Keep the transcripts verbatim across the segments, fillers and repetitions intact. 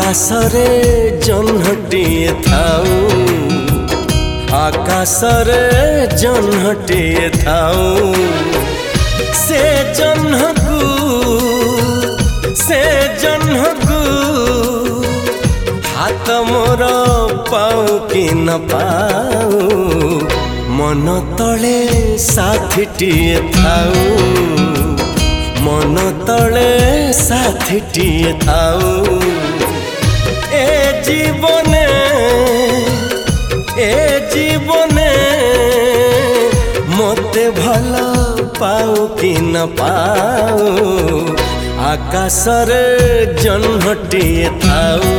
आकाशरे जह्नटिए थाऊ आकाशरे जह्नटिए थाऊ से जह्नकु से जह्नकु हाथ मोर पाऊ कि न पाऊ मन तले साथीटिए थाऊ मन तले साथीटिए थाऊ ए जीवने ए जीवने मते भल पाऊ कि न पाऊ आकाशरे जह्नटिए थाऊ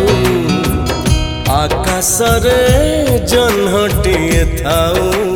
आकाशरे जह्नटिए थाऊ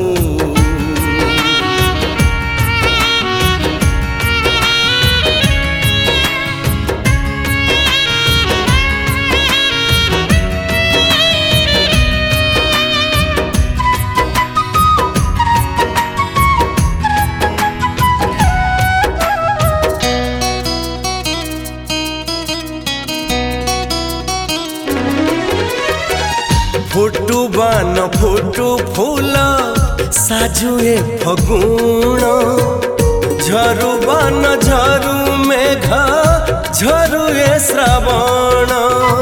फुटु बान फुटु फूल साजुए फगुण झरु बान झरु मेघ झरुए श्रावण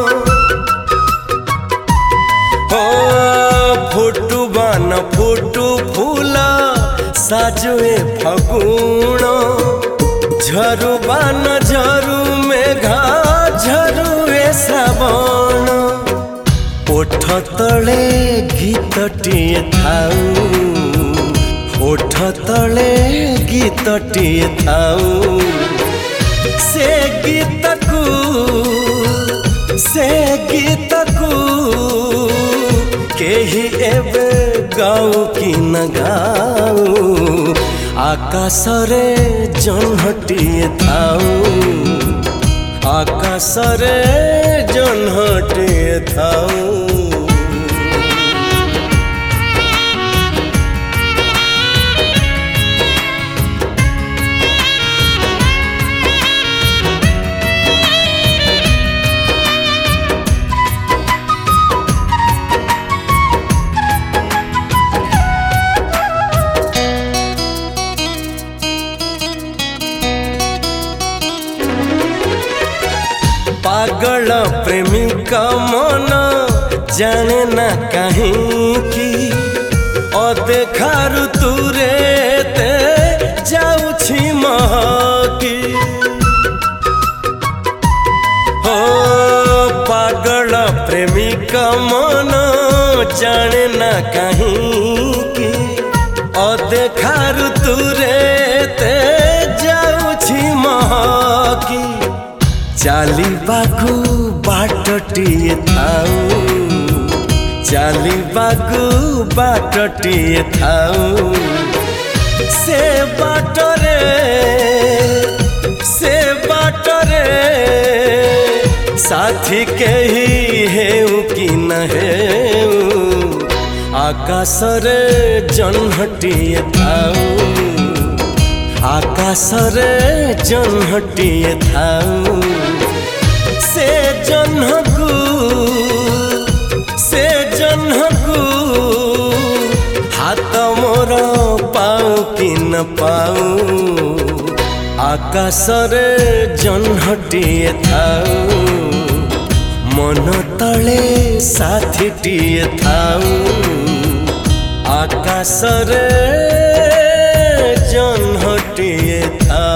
हो फुटु बान फुटु फूल साजुए फगुण झरु बान झरु मेघ झरुए श्रावण ओठ तले गीतटिए थाऊ ओठ तले गीतटिए थाऊ से गीतकु से गीतकु केही एबे गाऊ कि न गाऊ आकाशरे जह्नटिए थाऊ आकाशरे जह्नटिए थाऊ पागल प्रेमिका मन जाने ना कहीं की अदेखा ऋतुरे ते जाउछि महकी हो पागल प्रेमिका मन जाने ना कहीं की अदेखा ऋतुरे ते जाउछि महकी चाली बागु बाटटिए थाऊ चाली बागु बाटटिए थाऊ से बाटरे से बाटरे साथी केही हेउ कि न हेउ आकाशरे जह्नटिए थाऊ आकाशरे जह्नटिए थाऊ से जह्नकु से जह्नकु हाथ मोर पाऊ कि न पाऊ आकाशरे जह्नटिए थाऊ मन तले साथीटिए थाऊ आकाशरे जह्नटिए थाऊ।